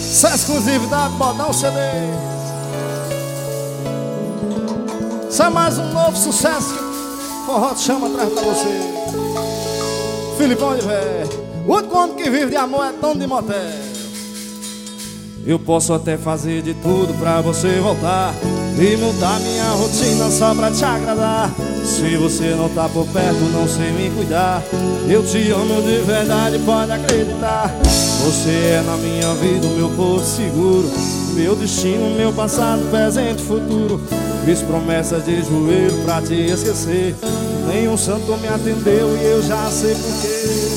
Essa exclusividade, Modão CD. Isso é mais um novo sucesso que o Forró te chama atrás pra você. Filipão de Vé. O único homem que vive de amor é dono de motel. Eu posso até fazer de tudo pra você voltar e mudar minha rotina só pra te agradar. Se você não tá por perto, não sei me cuidar. Eu te amo de verdade, pode acreditar. Você é na minha vida o meu porto seguro, meu destino, meu passado, presente e futuro. Fiz promessas de joelho pra te esquecer. Nenhum santo me atendeu e eu já sei porquê.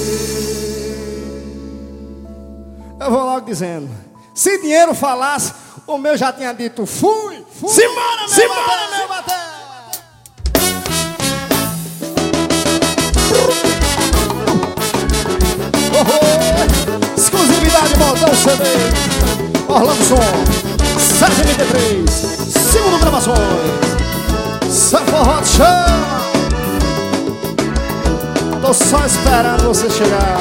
Eu vou logo dizendo, se dinheiro falasse, o meu já tinha dito fui. Simbora, meu bater. Exclusividade, Modão CD. Orlando Som, 793, segundo gravações. Forró te chama. Tô só esperando você chegar.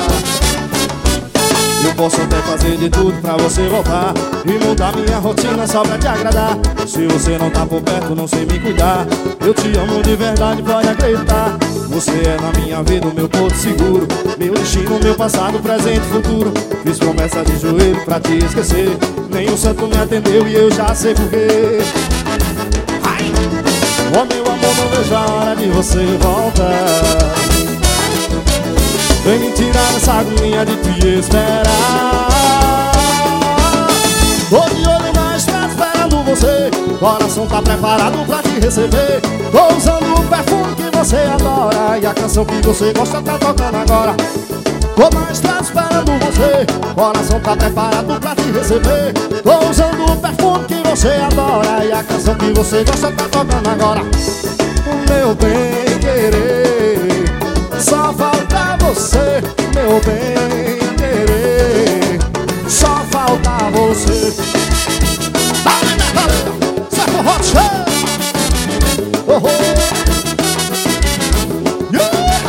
Eu posso até fazer de tudo pra você voltar e mudar minha rotina só pra te agradar. Se você não tá por perto, não sei me cuidar. Eu te amo de verdade, pode acreditar. Você é na minha vida o meu porto seguro, meu destino, meu passado, presente e futuro. Fiz promessa de joelho pra te esquecer. Nenhum santo me atendeu e eu já sei porquê. Oh meu amor, não vejo a hora de você voltar. Vem me tirar essa agonia de te esperar. Tô de olho na estrada esperando você. Coração tá preparado pra te receber. Tô usando o perfume que você adora e a canção que você gosta tá tocando agora. Tô na estrada esperando você. Coração tá preparado pra te receber. Tô usando o perfume que você adora e a canção que você gosta tá tocando agora. O meu bem querer, só falta você, meu bem querer. Só falta você. Dale, dale, sai Forró te chama. Oh, oh. Yeah.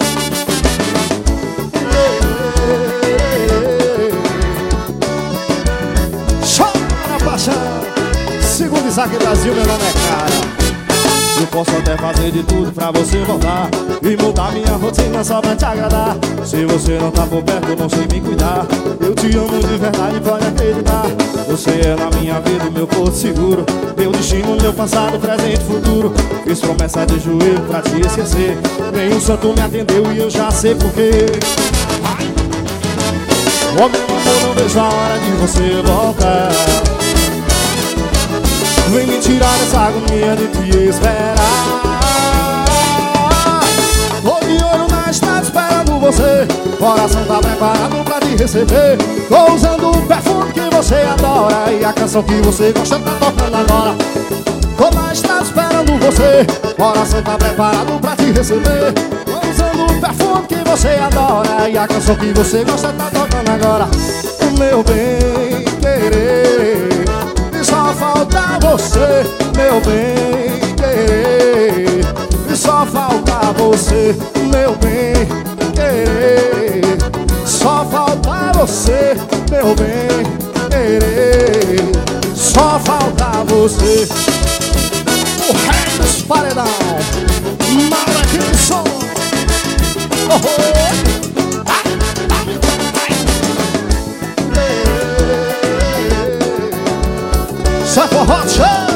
Chora, paixão. Segundo Isaac Brasil, meu nome é cara. Eu posso até fazer de tudo pra você voltar e mudar minha rotina só pra te agradar. Se você não tá por perto, não sei me cuidar. Eu te amo de verdade, pode acreditar. Você é na minha vida o meu porto seguro, meu destino, meu passado, presente e futuro. Fiz promessa de joelho pra te esquecer. Nenhum santo me atendeu e eu já sei porquê. Oh meu amor, não vejo a hora de você voltar. Vem me tirar essa agonia de te esperar. Tô de olho na estrada esperando você. Coração tá preparado pra te receber. Tô usando o perfume que você adora e a canção que você gosta tá tocando agora. Tô na estrada esperando você. Coração tá preparado pra te receber. Tô usando o perfume que você adora e a canção que você gosta tá tocando agora. O meu bem querer, e só falta você, meu bem querer. E só falta você, meu bem querer. Só falta você, meu bem querer. Só falta você. O rei dos paredão, Maravilhoso. Oh, oh. Forró te chama.